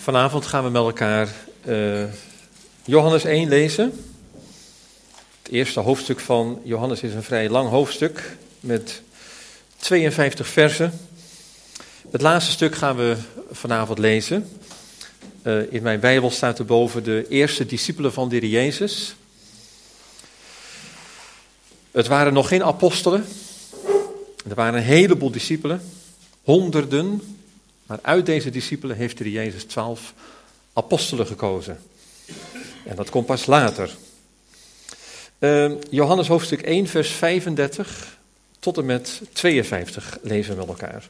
Vanavond gaan we met elkaar Johannes 1 lezen. Het eerste hoofdstuk van Johannes is een vrij lang hoofdstuk met 52 versen. Het laatste stuk gaan we vanavond lezen. In mijn Bijbel staat erboven de eerste discipelen van de Heer Jezus. Het waren nog geen apostelen. Er waren een heleboel discipelen, honderden. Maar uit deze discipelen heeft de Heer Jezus 12 apostelen gekozen. En dat komt pas later. Johannes hoofdstuk 1 vers 35 tot en met 52 lezen we met elkaar.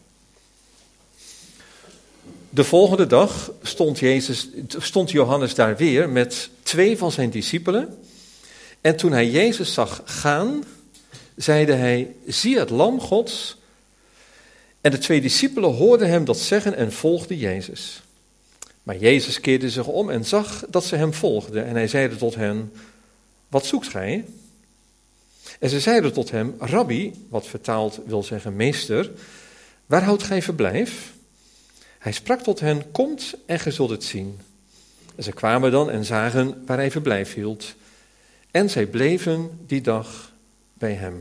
De volgende dag stond Johannes daar weer met 2 van zijn discipelen. En toen hij Jezus zag gaan, zeide hij: zie het lam Gods. En de 2 discipelen hoorden hem dat zeggen en volgden Jezus. Maar Jezus keerde zich om en zag dat ze hem volgden. En hij zeide tot hen: wat zoekt gij? En ze zeiden tot hem: Rabbi, wat vertaald wil zeggen meester, waar houdt gij verblijf? Hij sprak tot hen: komt en gij zult het zien. En ze kwamen dan en zagen waar hij verblijf hield. En zij bleven die dag bij hem.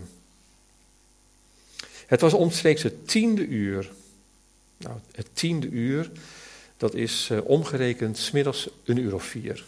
Het was omstreeks het 10e uur. Nou, het 10e uur, dat is omgerekend 's middags 1:04.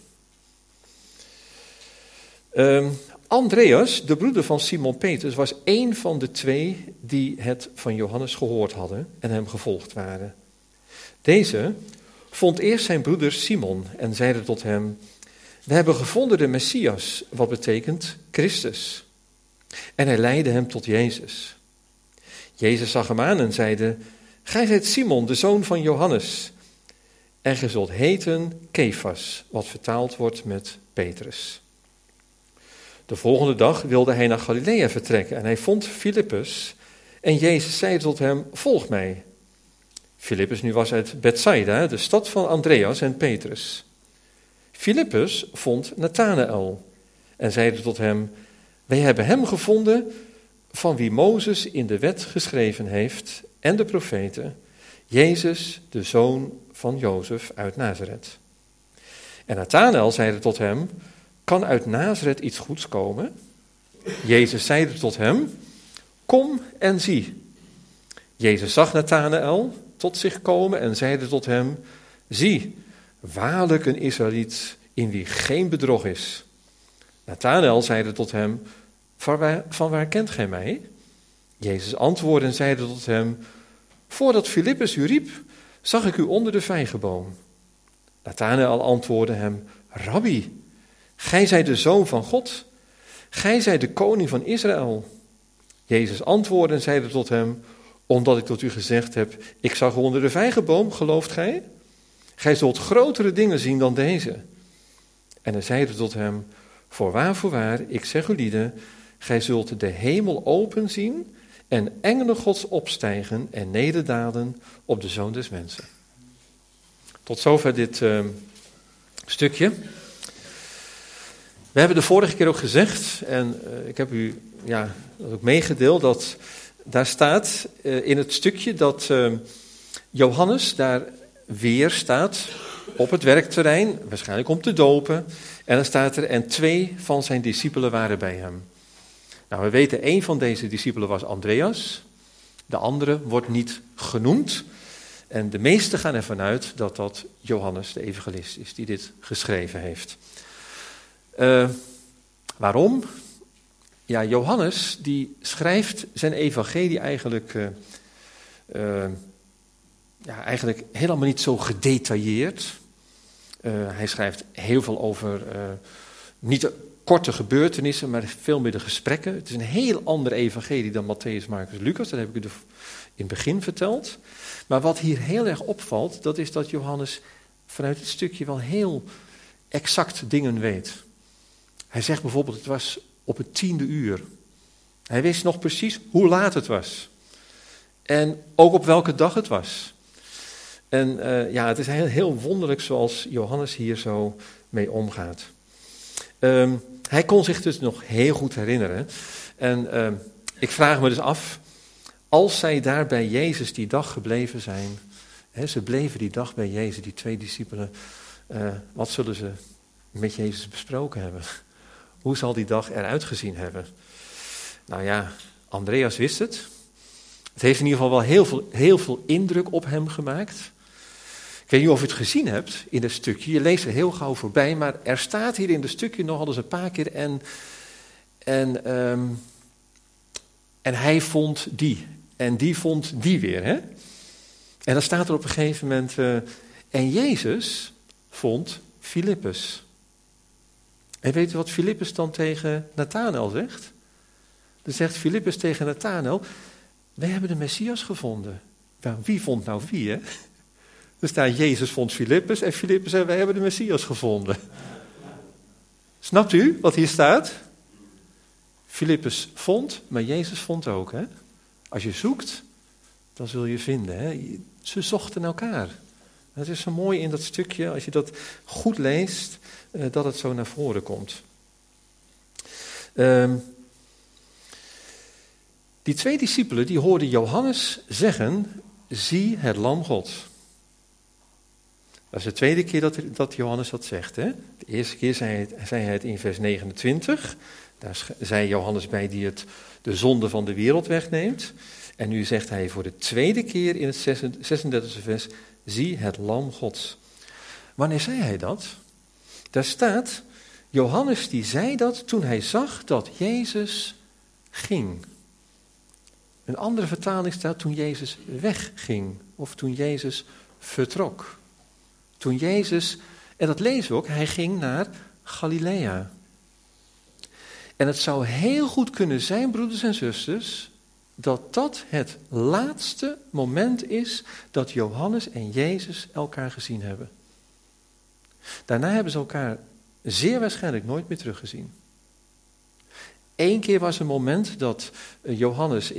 Andreas, de broeder van Simon Petrus, was één van de 2 die het van Johannes gehoord hadden en hem gevolgd waren. Deze vond eerst zijn broeder Simon en zeide tot hem: we hebben gevonden de Messias, wat betekent Christus. En hij leidde hem tot Jezus. Jezus zag hem aan en zeide: gij zijt Simon, de zoon van Johannes. En gij zult heten Kefas, wat vertaald wordt met Petrus. De volgende dag wilde hij naar Galilea vertrekken en hij vond Filippus. En Jezus zei tot hem: volg mij. Filippus nu was uit Bethsaida, de stad van Andreas en Petrus. Filippus vond Nathanael en zeide tot hem: wij hebben hem gevonden van wie Mozes in de wet geschreven heeft en de profeten, Jezus, de zoon van Jozef uit Nazareth. En Nathanael zeide tot hem: kan uit Nazareth iets goeds komen? Jezus zeide tot hem: kom en zie. Jezus zag Nathanael tot zich komen en zeide tot hem: zie, waarlijk een Israëliet in wie geen bedrog is. Nathanael zeide tot hem: van waar kent gij mij? Jezus antwoordde en zeide tot hem: voordat Filippus u riep, zag ik u onder de vijgenboom. Nathanael antwoordde hem: Rabbi, gij zijt de zoon van God, gij zijt de koning van Israël. Jezus antwoordde en zeide tot hem: omdat ik tot u gezegd heb, ik zag u onder de vijgenboom, gelooft gij? Gij zult grotere dingen zien dan deze. En hij zeide tot hem: voorwaar, ik zeg u lieden, gij zult de hemel open zien en engelen Gods opstijgen en nederdalen op de Zoon des Mensen. Tot zover dit stukje. We hebben de vorige keer ook gezegd, en ik heb u dat ook meegedeeld, dat daar staat in het stukje dat Johannes daar weer staat op het werkterrein, waarschijnlijk om te dopen. En dan staat er: en 2 van zijn discipelen waren bij hem. Nou, we weten, 1 van deze discipelen was Andreas. De andere wordt niet genoemd. En de meesten gaan ervan uit dat dat Johannes, de evangelist, is die dit geschreven heeft. Waarom? Ja, Johannes die schrijft zijn evangelie eigenlijk helemaal niet zo gedetailleerd. Hij schrijft heel veel over niet de korte gebeurtenissen, maar veel meer de gesprekken. Het is een heel ander evangelie dan Mattheüs, Marcus, Lucas. Dat heb ik u in het begin verteld. Maar wat hier heel erg opvalt, dat is dat Johannes vanuit het stukje wel heel exact dingen weet. Hij zegt bijvoorbeeld: het was op het 10e uur. Hij wist nog precies hoe laat het was. En ook op welke dag het was. En het is heel wonderlijk zoals Johannes hier zo mee omgaat. Hij kon zich dus nog heel goed herinneren. En ik vraag me dus af, als zij daar bij Jezus die dag gebleven zijn, Ze bleven die dag bij Jezus, die 2 discipelen. Wat zullen ze met Jezus besproken hebben? Hoe zal die dag eruit gezien hebben? Nou ja, Andreas wist het. Het heeft in ieder geval wel heel veel indruk op hem gemaakt. Ik weet niet of je het gezien hebt in het stukje. Je leest er heel gauw voorbij, maar er staat hier in het stukje nogal eens een paar keer en hij vond die. En die vond die weer. Hè? En dan staat er op een gegeven moment, en Jezus vond Filippus. En weet u wat Filippus dan tegen Nathanael zegt? Dan zegt Filippus tegen Nathanael, wij hebben de Messias gevonden. Nou, wie vond nou wie, hè? Er staat, Jezus vond Filippus en Filippus zei, wij hebben de Messias gevonden. Snapt u wat hier staat? Filippus vond, maar Jezus vond ook, hè? Als je zoekt, dan zul je vinden, hè? Ze zochten elkaar. Het is zo mooi in dat stukje, als je dat goed leest, dat het zo naar voren komt. Die 2 discipelen, die hoorden Johannes zeggen, zie het lam God. Dat is de tweede keer dat Johannes dat zegt. Hè? De eerste keer zei hij het in vers 29. Daar zei Johannes bij die de zonde van de wereld wegneemt. En nu zegt hij voor de tweede keer in het 36e vers, zie het lam Gods. Wanneer zei hij dat? Daar staat, Johannes die zei dat toen hij zag dat Jezus ging. Een andere vertaling staat toen Jezus wegging of toen Jezus vertrok. Toen Jezus, en dat lezen we ook, hij ging naar Galilea. En het zou heel goed kunnen zijn, broeders en zusters, dat dat het laatste moment is dat Johannes en Jezus elkaar gezien hebben. Daarna hebben ze elkaar zeer waarschijnlijk nooit meer teruggezien. Eén keer was een moment dat Johannes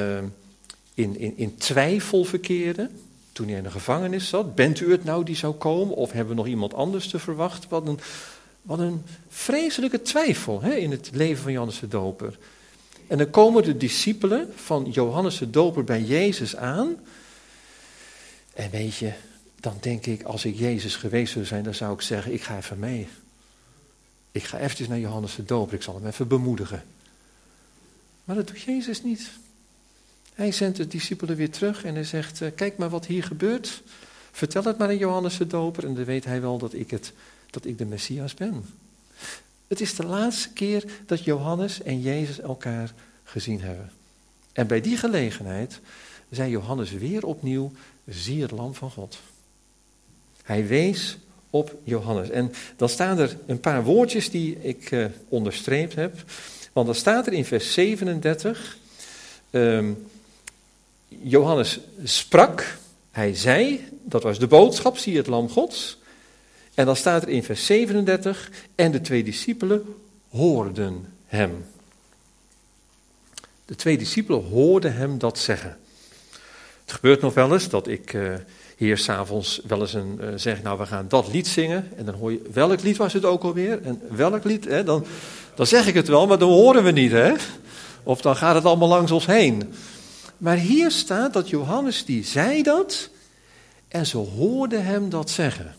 in twijfel verkeerde, toen hij in de gevangenis zat. Bent u het nou die zou komen of hebben we nog iemand anders te verwachten? Wat een vreselijke twijfel, hè, in het leven van Johannes de Doper. En dan komen de discipelen van Johannes de Doper bij Jezus aan. En weet je, dan denk ik, als ik Jezus geweest zou zijn, dan zou ik zeggen, ik ga even mee. Ik ga eventjes naar Johannes de Doper, ik zal hem even bemoedigen. Maar dat doet Jezus niet. Hij zendt de discipelen weer terug en hij zegt, kijk maar wat hier gebeurt. Vertel het maar aan Johannes de Doper en dan weet hij wel dat ik de Messias ben. Het is de laatste keer dat Johannes en Jezus elkaar gezien hebben. En bij die gelegenheid zei Johannes weer opnieuw, zie het lam van God. Hij wees op Johannes. En dan staan er een paar woordjes die ik onderstreept heb. Want dan staat er in vers 37, Johannes sprak, hij zei, dat was de boodschap, zie het lam Gods. En dan staat er in vers 37, en de 2 discipelen hoorden hem. De 2 discipelen hoorden hem dat zeggen. Het gebeurt nog wel eens dat ik hier s'avonds wel eens zeg, nou we gaan dat lied zingen. En dan hoor je, welk lied was het ook alweer? En welk lied? Hè? Dan zeg ik het wel, maar dan horen we niet. Hè? Of dan gaat het allemaal langs ons heen. Maar hier staat dat Johannes die zei dat en ze hoorden hem dat zeggen.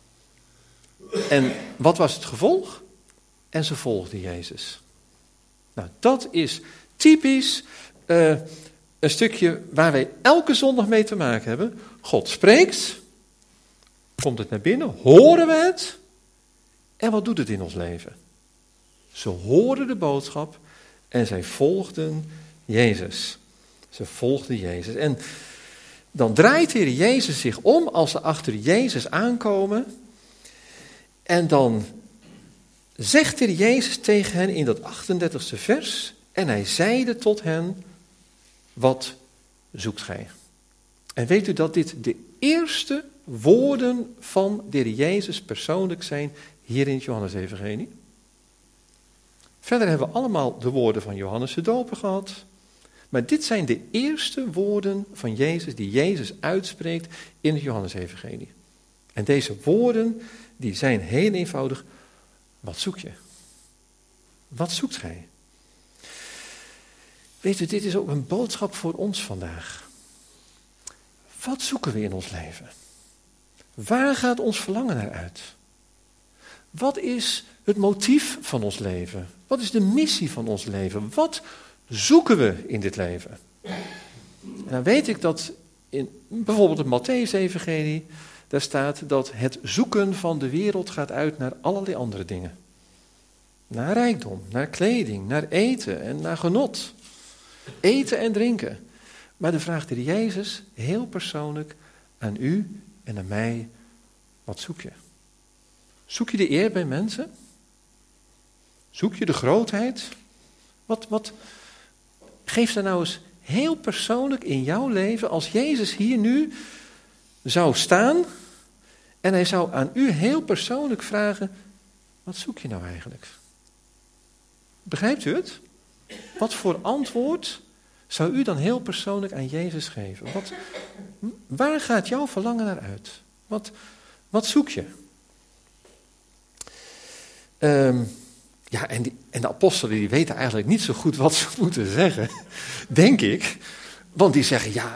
En wat was het gevolg? En ze volgden Jezus. Nou, dat is typisch een stukje waar wij elke zondag mee te maken hebben. God spreekt, komt het naar binnen, horen we het en wat doet het in ons leven? Ze hoorden de boodschap en zij volgden Jezus. Ze volgden Jezus. En dan draait Heer Jezus zich om als ze achter Jezus aankomen. En dan zegt Heer Jezus tegen hen in dat 38e vers. En hij zeide tot hen, wat zoekt gij? En weet u dat dit de eerste woorden van de Heer Jezus persoonlijk zijn hier in het Johannesevangelie? Verder hebben we allemaal de woorden van Johannes de Doper gehad. Maar dit zijn de eerste woorden van Jezus die Jezus uitspreekt in het Johannesevangelie. En deze woorden die zijn heel eenvoudig, wat zoek je? Wat zoekt gij? Weet u, dit is ook een boodschap voor ons vandaag. Wat zoeken we in ons leven? Waar gaat ons verlangen naar uit? Wat is het motief van ons leven? Wat is de missie van ons leven? Wat zoeken we in dit leven? En dan weet ik dat in bijvoorbeeld het Mattheüs-evangelie, daar staat dat het zoeken van de wereld gaat uit naar allerlei andere dingen. Naar rijkdom, naar kleding, naar eten en naar genot. Eten en drinken. Maar de vraag die Jezus heel persoonlijk aan u en aan mij, wat zoek je? Zoek je de eer bij mensen? Zoek je de grootheid? Wat geef daar nou eens heel persoonlijk in jouw leven, als Jezus hier nu zou staan en hij zou aan u heel persoonlijk vragen, wat zoek je nou eigenlijk? Begrijpt u het? Wat voor antwoord zou u dan heel persoonlijk aan Jezus geven? Waar gaat jouw verlangen naar uit? Wat zoek je? En de apostelen die weten eigenlijk niet zo goed wat ze moeten zeggen, denk ik. Want die zeggen, ja,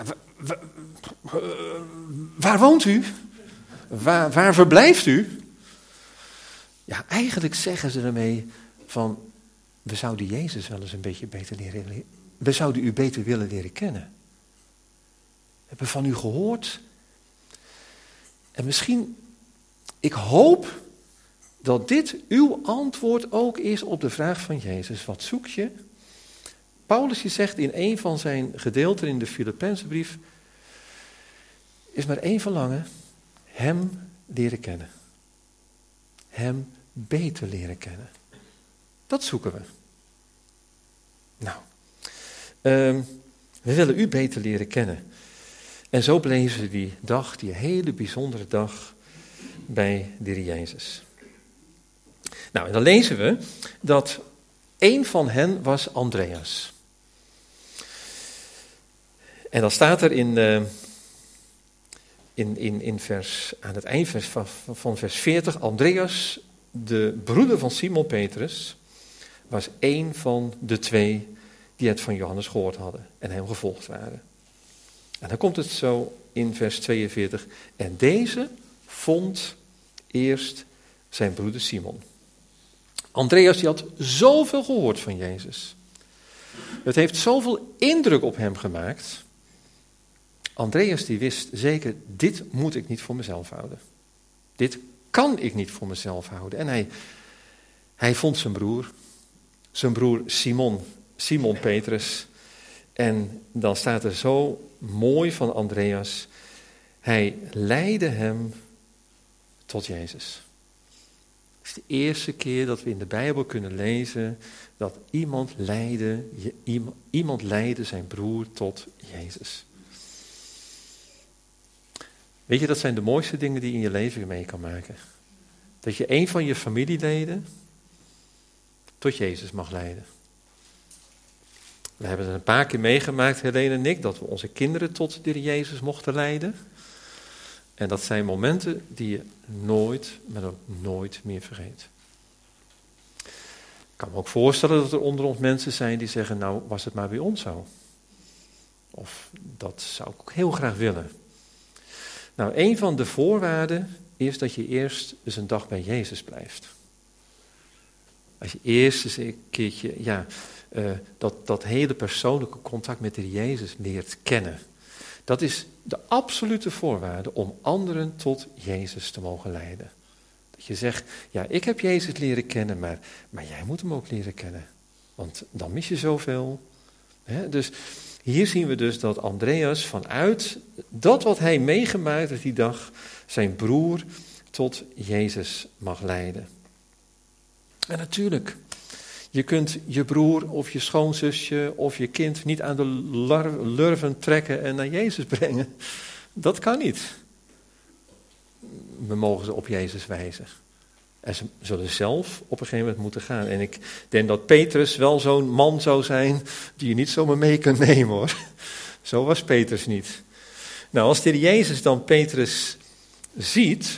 waar woont u? Waar verblijft u? Ja, eigenlijk zeggen ze ermee van, we zouden Jezus wel eens een beetje beter leren. We zouden u beter willen leren kennen. We hebben van u gehoord. En misschien, ik hoop dat dit uw antwoord ook is op de vraag van Jezus. Wat zoek je? Paulus zegt in een van zijn gedeelten in de Filippenzenbrief, is maar één verlangen, hem leren kennen. Hem beter leren kennen. Dat zoeken we. Nou, we willen u beter leren kennen. En zo bleven ze die dag, die hele bijzondere dag, bij de Heer Jezus. Nou, en dan lezen we dat een van hen was Andreas. En dan staat er aan het eind van vers 40, Andreas, de broeder van Simon Petrus, was een van de twee die het van Johannes gehoord hadden en hem gevolgd waren. En dan komt het zo in vers 42. En deze vond eerst zijn broeder Simon. Andreas die had zoveel gehoord van Jezus. Het heeft zoveel indruk op hem gemaakt. Andreas die wist zeker, dit moet ik niet voor mezelf houden. Dit kan ik niet voor mezelf houden. En hij vond zijn broer Simon Petrus. En dan staat er zo mooi van Andreas, hij leidde hem tot Jezus. Het is de eerste keer dat we in de Bijbel kunnen lezen dat iemand leidde zijn broer tot Jezus. Weet je, dat zijn de mooiste dingen die je in je leven mee kan maken. Dat je een van je familieleden tot Jezus mag leiden. We hebben het een paar keer meegemaakt, Helene en ik, dat we onze kinderen tot de Heer Jezus mochten leiden. En dat zijn momenten die je nooit, maar ook nooit meer vergeet. Ik kan me ook voorstellen dat er onder ons mensen zijn die zeggen, nou was het maar bij ons zo. Of dat zou ik ook heel graag willen. Nou, een van de voorwaarden is dat je eerst eens een dag bij Jezus blijft. Als je eerst eens een keertje, dat hele persoonlijke contact met de Heer Jezus leert kennen. Dat is de absolute voorwaarde om anderen tot Jezus te mogen leiden. Dat je zegt, ja, ik heb Jezus leren kennen, maar jij moet hem ook leren kennen. Want dan mis je zoveel. Dus hier zien we dus dat Andreas vanuit dat wat hij meegemaakt heeft die dag, zijn broer tot Jezus mag leiden. En natuurlijk, je kunt je broer of je schoonzusje of je kind niet aan de lurven trekken en naar Jezus brengen. Dat kan niet. We mogen ze op Jezus wijzen. En ze zullen zelf op een gegeven moment moeten gaan. En ik denk dat Petrus wel zo'n man zou zijn die je niet zomaar mee kunt nemen, hoor. Zo was Petrus niet. Nou, als de Heer Jezus dan Petrus ziet,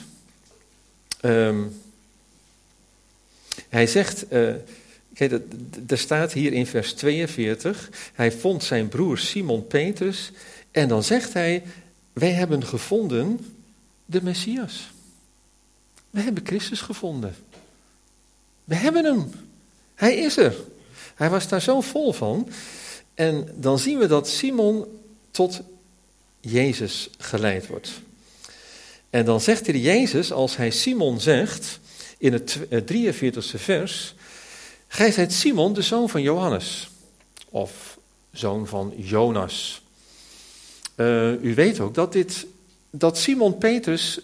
hij zegt, kijk, er staat hier in vers 42, hij vond zijn broer Simon Petrus en dan zegt hij, wij hebben gevonden de Messias. We hebben Christus gevonden. We hebben hem. Hij is er. Hij was daar zo vol van. En dan zien we dat Simon tot Jezus geleid wordt. En dan zegt hij Jezus, als hij Simon zegt, in het 43e vers, gij zijt Simon, de zoon van Johannes. Of zoon van Jonas. U weet ook dat Simon Petrus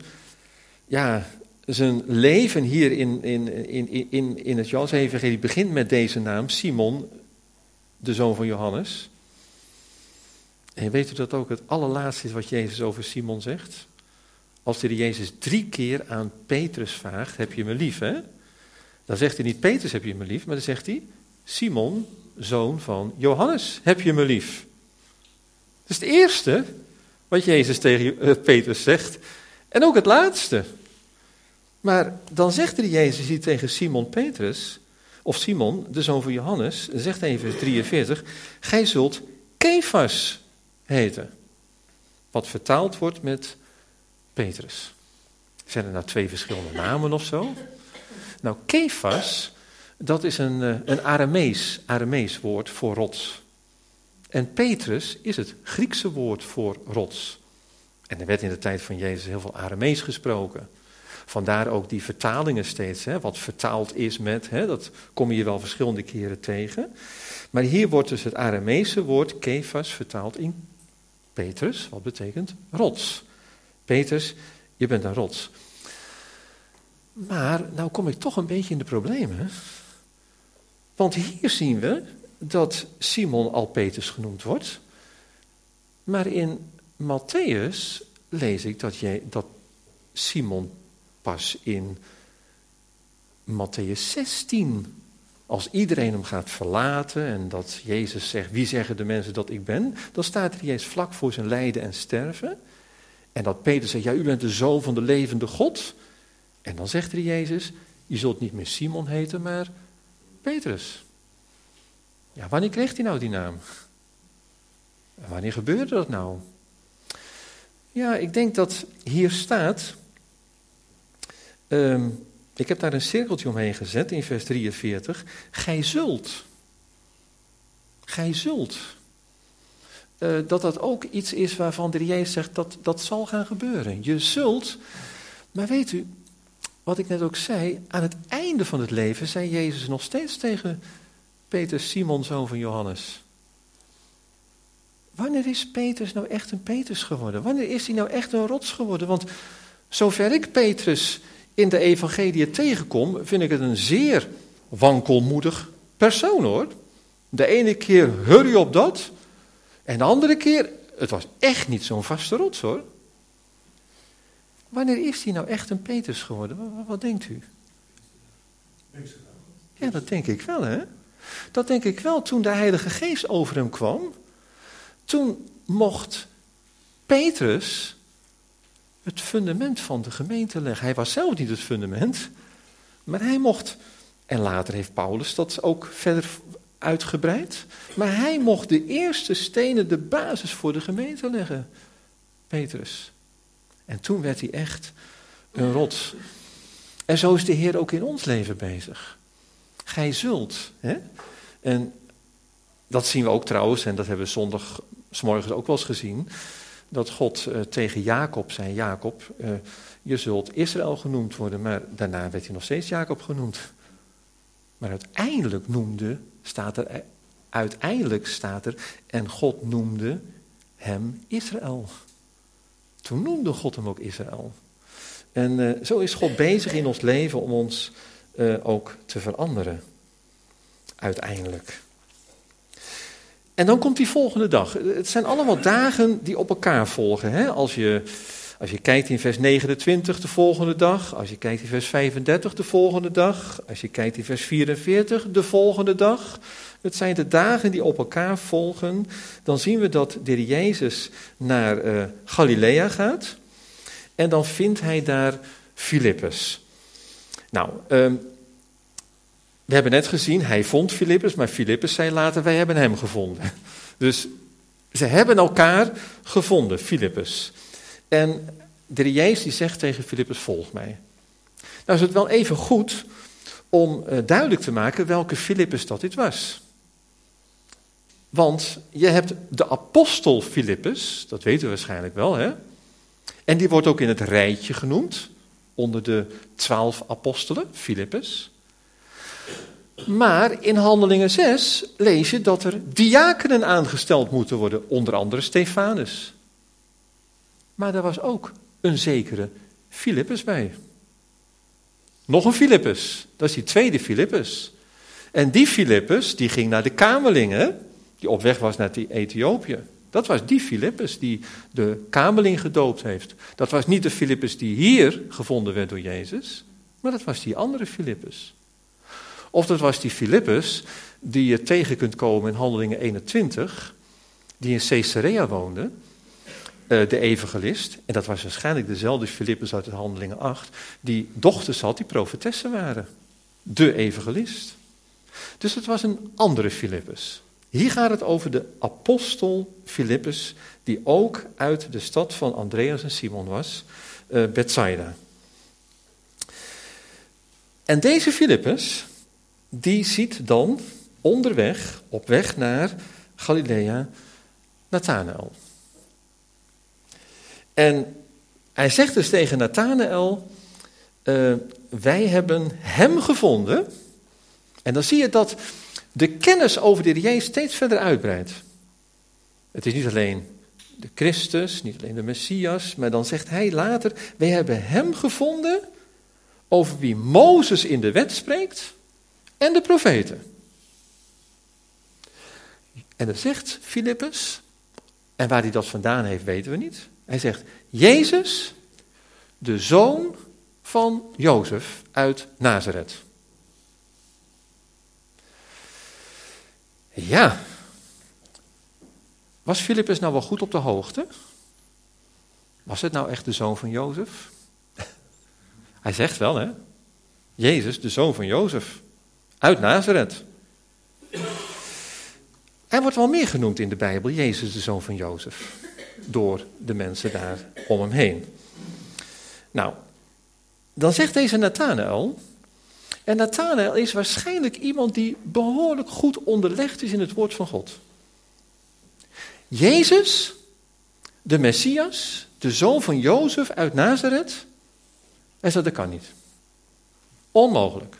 zijn leven hier in het Johannes-evangelie begint met deze naam, Simon, de zoon van Johannes. En weet u dat ook het allerlaatste is wat Jezus over Simon zegt? Als de Jezus 3 keer aan Petrus vraagt, heb je me lief, hè? Dan zegt hij niet, Petrus, heb je me lief, maar dan zegt hij, Simon, zoon van Johannes, heb je me lief. Dat is het eerste wat Jezus tegen Petrus zegt. En ook het laatste. Maar dan zegt de Jezus hier tegen Simon Petrus, of Simon, de zoon van Johannes, zegt even vers 43, gij zult Kefas heten. Wat vertaald wordt met Petrus. Zijn er nou 2 verschillende namen of zo? Nou, Kefas, dat is een Aramees woord voor rots. En Petrus is het Griekse woord voor rots. En er werd in de tijd van Jezus heel veel Aramees gesproken. Vandaar ook die vertalingen steeds, wat vertaald is met, dat kom je wel verschillende keren tegen. Maar hier wordt dus het Arameese woord Kefas vertaald in Petrus, wat betekent rots. Petrus, je bent een rots. Maar nou kom ik toch een beetje in de problemen. Want hier zien we dat Simon al Petrus genoemd wordt. Maar in Mattheüs lees ik dat Simon pas in Mattheüs 16, als iedereen hem gaat verlaten en dat Jezus zegt, wie zeggen de mensen dat ik ben? Dan staat er Jezus vlak voor zijn lijden en sterven. En dat Petrus zegt, ja, u bent de zoon van de levende God. En dan zegt er Jezus, je zult niet meer Simon heten, maar Petrus. Ja, wanneer kreeg hij nou die naam? En wanneer gebeurde dat nou? Ja, ik denk dat hier staat, ik heb daar een cirkeltje omheen gezet in vers 43, gij zult. Gij zult. Dat ook iets is waarvan de Jezus zegt, dat zal gaan gebeuren. Je zult, maar weet u, wat ik net ook zei, aan het einde van het leven zei Jezus nog steeds tegen Petrus, Simon, zoon van Johannes. Wanneer is Petrus nou echt een Petrus geworden? Wanneer is hij nou echt een rots geworden? Want zover ik Petrus in de evangelie tegenkom, vind ik het een zeer wankelmoedig persoon, hoor. De ene keer hurry op dat, en de andere keer, het was echt niet zo'n vaste rots, hoor. Wanneer is hij nou echt een Petrus geworden? Wat denkt u? Ja, dat denk ik wel, hè. Dat denk ik wel, toen de Heilige Geest over hem kwam, toen mocht Petrus het fundament van de gemeente leggen. Hij was zelf niet het fundament, maar hij mocht, en later heeft Paulus dat ook verder uitgebreid, maar hij mocht de eerste stenen, de basis voor de gemeente leggen, Petrus. En toen werd hij echt een rots. En zo is de Heer ook in ons leven bezig. Gij zult, hè? En dat zien we ook trouwens, en dat hebben we zondag 's morgens ook wel eens gezien, dat God tegen Jacob zei, Jacob, je zult Israël genoemd worden, maar daarna werd hij nog steeds Jacob genoemd. Maar uiteindelijk staat er, en God noemde hem Israël. Toen noemde God hem ook Israël. En zo is God bezig in ons leven om ons ook te veranderen. Uiteindelijk. En dan komt die volgende dag. Het zijn allemaal dagen die op elkaar volgen. Hè? Als je kijkt in vers 29 de volgende dag. Als je kijkt in vers 35 de volgende dag. Als je kijkt in vers 44 de volgende dag. Het zijn de dagen die op elkaar volgen. Dan zien we dat de Heer Jezus naar Galilea gaat. En dan vindt hij daar Filippus. Nou, we hebben net gezien, hij vond Filippus, maar Filippus zei later, wij hebben hem gevonden. Dus ze hebben elkaar gevonden, Filippus. En de Heer Jezus die zegt tegen Filippus, volg mij. Nou is het wel even goed om duidelijk te maken welke Filippus dat dit was. Want je hebt de apostel Filippus, dat weten we waarschijnlijk wel, hè? En die wordt ook in het rijtje genoemd, onder de 12 apostelen, Filippus. Maar in Handelingen 6 lees je dat er diakenen aangesteld moeten worden, onder andere Stefanus. Maar daar was ook een zekere Filippus bij. Nog een Filippus, dat is die tweede Filippus. En die Filippus, die ging naar de kamelingen, die op weg was naar Ethiopië. Dat was die Filippus die de kameling gedoopt heeft. Dat was niet de Filippus die hier gevonden werd door Jezus, maar dat was die andere Filippus. Of dat was die Filippus die je tegen kunt komen in Handelingen 21, die in Caesarea woonde, de evangelist. En dat was waarschijnlijk dezelfde Filippus uit de Handelingen 8, die dochters had die profetessen waren. De evangelist. Dus het was een andere Filippus. Hier gaat het over de apostel Filippus, die ook uit de stad van Andreas en Simon was, Bethsaida. En deze Filippus, die ziet dan onderweg, op weg naar Galilea, Nathanael. En hij zegt dus tegen Nathanael, wij hebben hem gevonden. En dan zie je dat de kennis over de Heer Jezus steeds verder uitbreidt. Het is niet alleen de Christus, niet alleen de Messias, maar dan zegt hij later, wij hebben hem gevonden over wie Mozes in de wet spreekt en de profeten. En dan zegt Filippus, en waar hij dat vandaan heeft weten we niet. Hij zegt, Jezus, de zoon van Jozef uit Nazareth. Ja, was Filippus nou wel goed op de hoogte? Was het nou echt de zoon van Jozef? Hij zegt wel, hè? Jezus, de zoon van Jozef, uit Nazareth. Hij wordt wel meer genoemd in de Bijbel, Jezus, de zoon van Jozef, door de mensen daar om hem heen. Nou, dan zegt deze Nathanael, en Nathanael is waarschijnlijk iemand die behoorlijk goed onderlegd is in het woord van God. Jezus, de Messias, de zoon van Jozef uit Nazareth. Hij zegt, dat kan niet. Onmogelijk.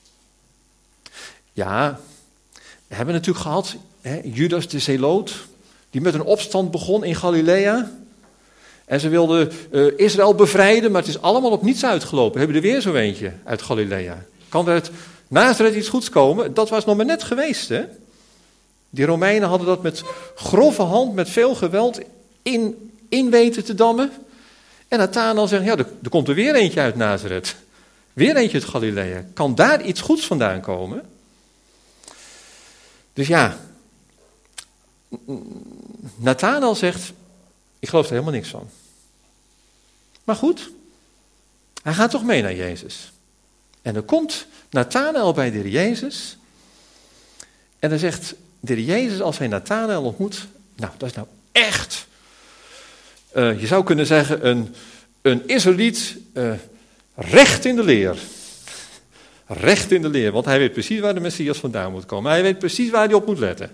Ja, we hebben natuurlijk gehad, Judas de Zeloot, die met een opstand begon in Galilea. En ze wilden Israël bevrijden, maar het is allemaal op niets uitgelopen. We hebben er weer zo eentje uit Galilea. Kan er uit Nazareth iets goeds komen? Dat was nog maar net geweest, hè? Die Romeinen hadden dat met grove hand, met veel geweld in weten te dammen. En Nathanael zegt, ja, er komt er weer eentje uit Nazareth. Weer eentje uit Galilea. Kan daar iets goeds vandaan komen? Dus ja, Nathanael zegt, ik geloof er helemaal niks van. Maar goed, hij gaat toch mee naar Jezus. En dan komt Nathanael bij de Heer Jezus. En dan zegt de Heer Jezus, als hij Nathanael ontmoet, nou, dat is nou echt, je zou kunnen zeggen, een Israëliet recht in de leer. Recht in de leer, want hij weet precies waar de Messias vandaan moet komen. Hij weet precies waar hij op moet letten.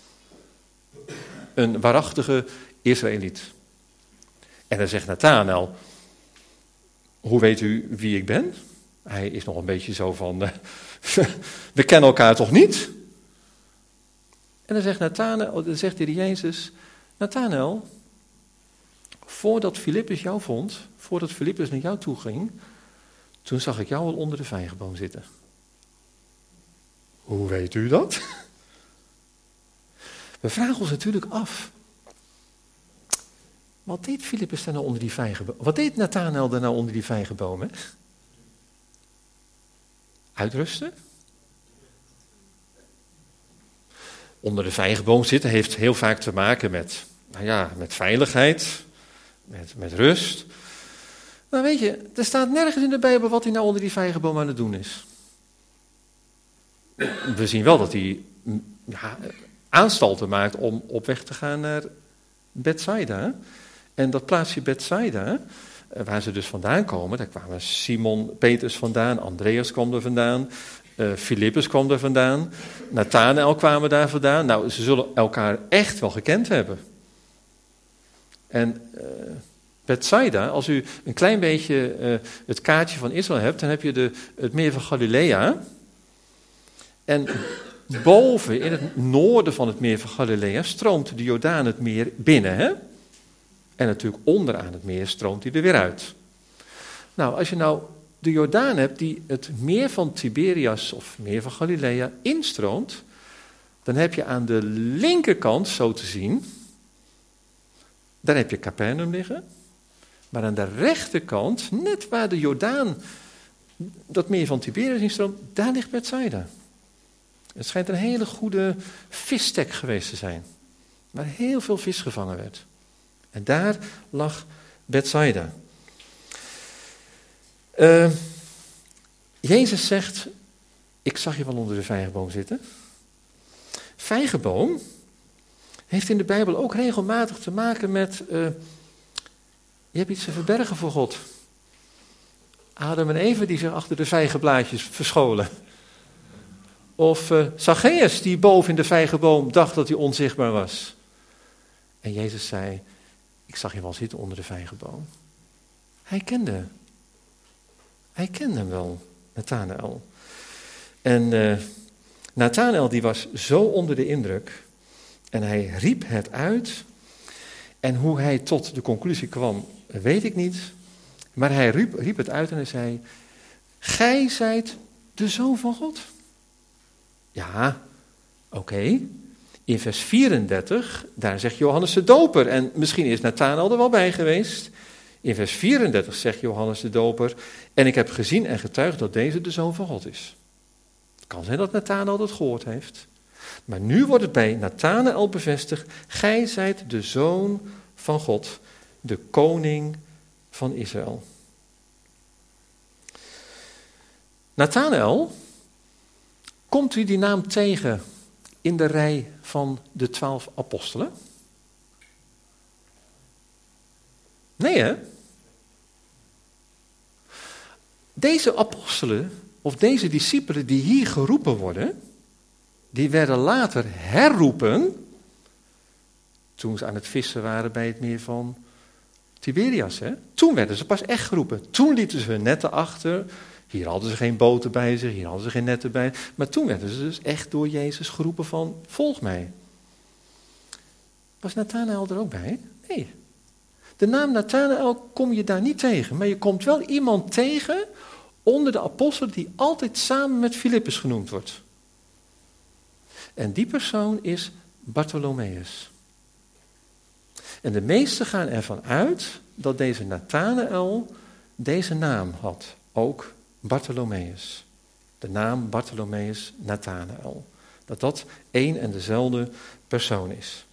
Een waarachtige Israëliet. En dan zegt Nathanael, hoe weet u wie ik ben? Hij is nog een beetje zo van, we kennen elkaar toch niet? En dan zegt Nathanael, dan zegt de Heer Jezus, Nathanael, voordat Filippus jou vond, voordat Filippus naar jou toe ging, toen zag ik jou al onder de vijgenboom zitten. Hoe weet u dat? We vragen ons natuurlijk af, wat deed Filippus daar nou onder die vijgenboom? Wat deed Nathanael daar nou onder die vijgenboom? Hè? Uitrusten? Onder de vijgenboom zitten heeft heel vaak te maken met, met veiligheid, met rust. Maar weet je, er staat nergens in de Bijbel wat hij nou onder die vijgenboom aan het doen is. We zien wel dat hij aanstalten maakt om op weg te gaan naar Bethsaida. En dat plaatsje Bethsaida, waar ze dus vandaan komen, daar kwamen Simon Petrus vandaan, Andreas kwam er vandaan, Filippus kwam er vandaan, Nathanael kwamen daar vandaan. Nou, ze zullen elkaar echt wel gekend hebben. En Bethsaida, als u een klein beetje het kaartje van Israël hebt, dan heb je het meer van Galilea. En boven, in het noorden van het meer van Galilea, stroomt de Jordaan het meer binnen. Hè? En natuurlijk onderaan het meer stroomt hij er weer uit. Nou, als je nou de Jordaan hebt die het meer van Tiberias of meer van Galilea instroomt, dan heb je aan de linkerkant, zo te zien, daar heb je Capernaum liggen. Maar aan de rechterkant, net waar de Jordaan, dat meer van Tiberias instroomt, daar ligt Bethsaida. Het schijnt een hele goede visstek geweest te zijn, waar heel veel vis gevangen werd. En daar lag Bethsaida. Jezus zegt, ik zag je wel onder de vijgenboom zitten. Vijgenboom heeft in de Bijbel ook regelmatig te maken met, je hebt iets te verbergen voor God. Adam en Eva die zich achter de vijgenblaadjes verscholen. Of Zacchaeus die boven in de vijgenboom dacht dat hij onzichtbaar was. En Jezus zei, ik zag je wel zitten onder de vijgenboom. Hij kende hem wel, Nathanael. En Nathanael die was zo onder de indruk en hij riep het uit. En hoe hij tot de conclusie kwam, weet ik niet. Maar hij riep het uit en hij zei, gij zijt de Zoon van God. Ja, oké. In vers 34, daar zegt Johannes de Doper, en misschien is Nathanael er wel bij geweest. In vers 34 zegt Johannes de Doper, en ik heb gezien en getuigd dat deze de Zoon van God is. Het kan zijn dat Nathanael dat gehoord heeft. Maar nu wordt het bij Nathanael bevestigd, gij zijt de Zoon van God, de koning van Israël. Nathanael, komt u die naam tegen in de rij van de 12 apostelen? Nee, hè? Deze apostelen, of deze discipelen die hier geroepen worden, die werden later herroepen toen ze aan het vissen waren bij het meer van Tiberias. Hè? Toen werden ze pas echt geroepen. Toen lieten ze hun netten achter. Hier hadden ze geen boten bij zich, hier hadden ze geen netten bij. Maar toen werden ze dus echt door Jezus geroepen van, volg mij. Was Nathanael er ook bij? Nee. De naam Nathanael kom je daar niet tegen. Maar je komt wel iemand tegen onder de apostelen die altijd samen met Filippus genoemd wordt. En die persoon is Bartholomeus. En de meesten gaan ervan uit dat deze Nathanael deze naam had. Ook Bartholomeus. De naam Bartholomeus Nathanael. Dat één en dezelfde persoon is.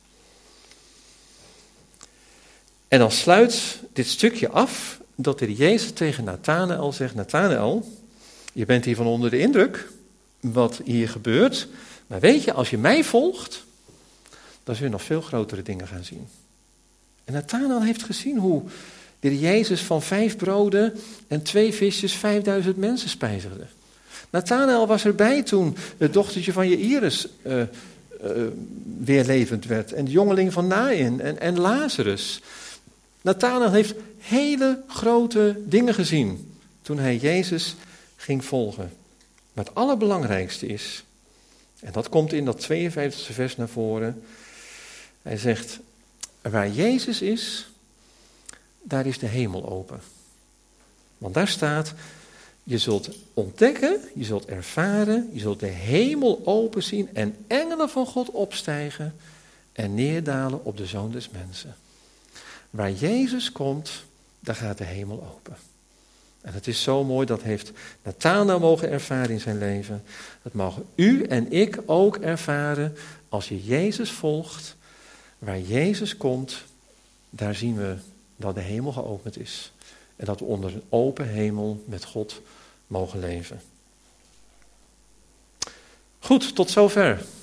En dan sluit dit stukje af dat de Jezus tegen Nathanael zegt, Nathanael, je bent hiervan onder de indruk wat hier gebeurt. Maar weet je, als je mij volgt, dan zul je nog veel grotere dingen gaan zien. En Nathanael heeft gezien hoe de Jezus van 5 broden en 2 visjes 5000 mensen spijzigde. Nathanael was erbij toen het dochtertje van Jairus weer levend werd. En de jongeling van Naïn en Lazarus. Nathanael heeft hele grote dingen gezien toen hij Jezus ging volgen. Maar het allerbelangrijkste is, en dat komt in dat 52e vers naar voren. Hij zegt, waar Jezus is, daar is de hemel open. Want daar staat, je zult ontdekken, je zult ervaren, je zult de hemel open zien en engelen van God opstijgen en neerdalen op de Zoon des Mensen. Waar Jezus komt, daar gaat de hemel open. En het is zo mooi, dat heeft Nathanael mogen ervaren in zijn leven. Dat mogen u en ik ook ervaren als je Jezus volgt. Waar Jezus komt, daar zien we dat de hemel geopend is. En dat we onder een open hemel met God mogen leven. Goed, tot zover.